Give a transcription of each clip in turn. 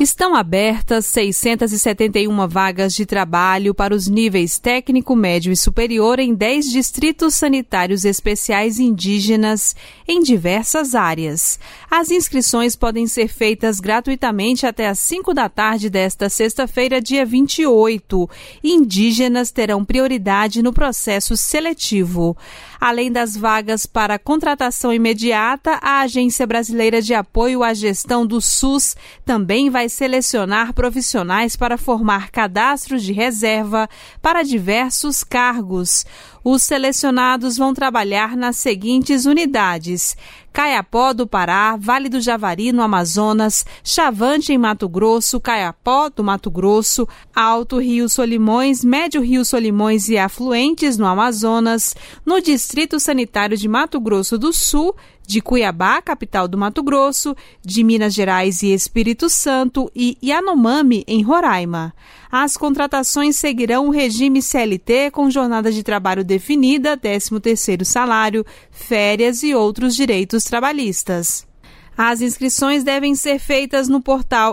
Estão abertas 671 vagas de trabalho para os níveis técnico, médio e superior em 10 distritos sanitários especiais indígenas em diversas áreas. As inscrições podem ser feitas gratuitamente até às 5 da tarde desta sexta-feira, dia 28. Indígenas terão prioridade no processo seletivo. Além das vagas para contratação imediata, a Agência Brasileira de Apoio à Gestão do SUS também vai selecionar profissionais para formar cadastros de reserva para diversos cargos. Os selecionados vão trabalhar nas seguintes unidades: Caiapó do Pará, Vale do Javari no Amazonas, Chavante em Mato Grosso, Caiapó do Mato Grosso, Alto Rio Solimões, Médio Rio Solimões e afluentes no Amazonas, no Distrito Sanitário de Mato Grosso do Sul, de Cuiabá, capital do Mato Grosso, de Minas Gerais e Espírito Santo e Yanomami, em Roraima. As contratações seguirão o regime CLT com jornada de trabalho definida, 13º salário, férias e outros direitos trabalhistas. As inscrições devem ser feitas no portal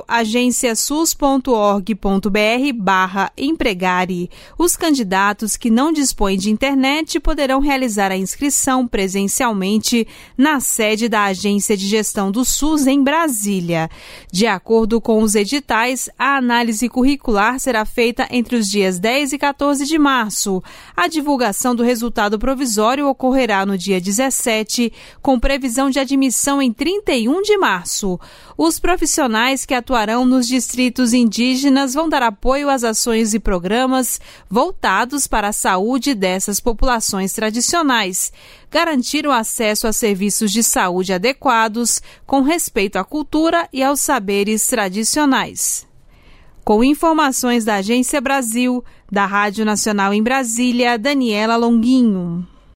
agenciasus.org.br/empregare. Os candidatos que não dispõem de internet poderão realizar a inscrição presencialmente na sede da Agência de Gestão do SUS em Brasília. De acordo com os editais, a análise curricular será feita entre os dias 10 e 14 de março. A divulgação do resultado provisório ocorrerá no dia 17, com previsão de admissão em 31 de março. Os profissionais que atuarão nos distritos indígenas vão dar apoio às ações e programas voltados para a saúde dessas populações tradicionais, garantir o acesso a serviços de saúde adequados, com respeito à cultura e aos saberes tradicionais. Com informações da Agência Brasil, da Rádio Nacional em Brasília, Daniela Longuinho.